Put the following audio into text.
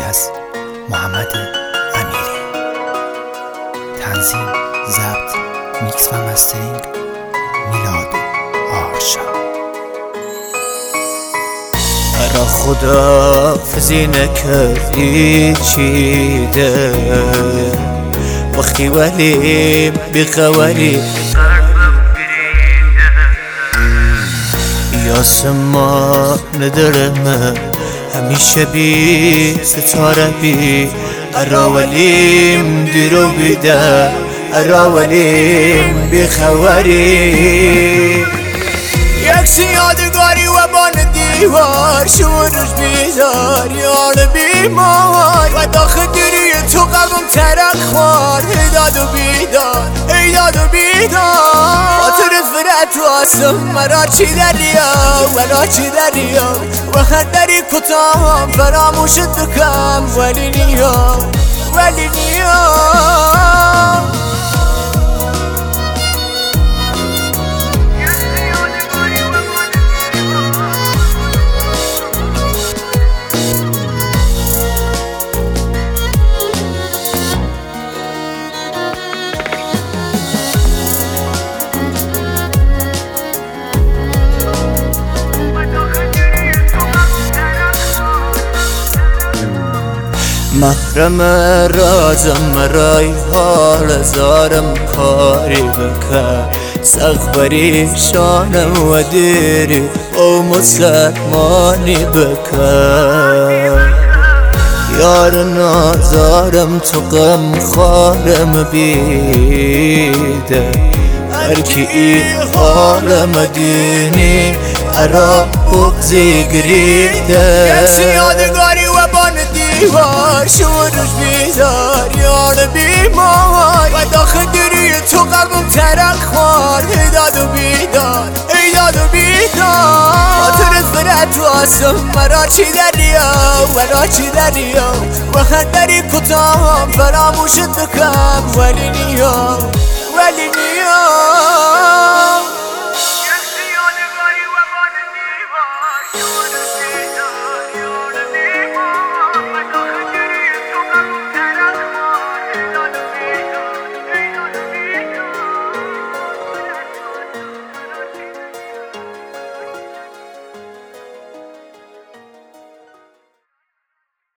از محمد امیری. تنظیم، ضبط، میکس و مسترینگ میلاد آرشا. برا خداحافظی نکردی چیده وقتی ولی بخوری یاسما ندارم همیشه بی ستاره بی اراولیم دیرو بیده اراولیم بخوری یک یادگاری و بان دیوار شورش بیزار یار بیمار و داخل دری تو قلبم ترک خوار ایداد و بیدار ایداد و بیدار خاطرت فرد تو آسم مرا چی دریا ولا چی دریا و خد دری کتام فراموشت بکم ولی نیا ولی نیا محرم رازم مرای حال زارم کاری بکن سخبری شانم و دیری او مسلمانی بکن یار نازارم تو غم خارم بیده هرکی ای حالم دینی ارا بغزی گریده یک یادگاری و بان دیوار شورش بیزار یار بیمار و داخل دری تو قلبم ترک خوار ایداد و بیدار ایداد و بیدار خاطرت فرد تو آسم مرا چی دریا مرا چی دریا و خد دری کتام فراموشت بکم ولی نیا ولی نیا